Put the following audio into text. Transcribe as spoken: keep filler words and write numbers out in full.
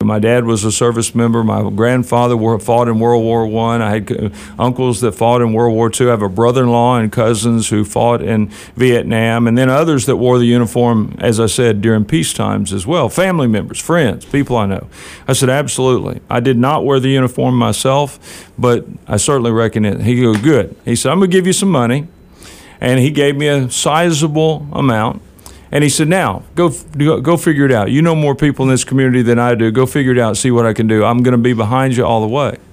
my dad was a service member. My grandfather were, fought in World War One. I. I had uh, uncles that fought in World War Two. I have a brother-in-law and cousins who fought in Vietnam, and then others that wore the uniform, as I said, during peace times as well. Family members, friends, people I know. I said, absolutely. I did not wear the uniform myself, but I certainly reckon it. He goes, good. He said, I'm going to give you some money. And he gave me a sizable amount. And he said, now, go, go go figure it out. You know more people in this community than I do. Go figure it out, see what I can do. I'm going to be behind you all the way.